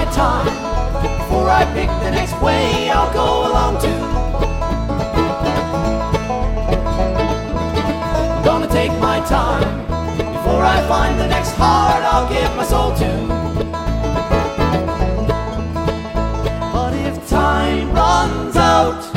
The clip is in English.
time before I pick the next way I'll go along to. Gonna take my time before I find the next holiday.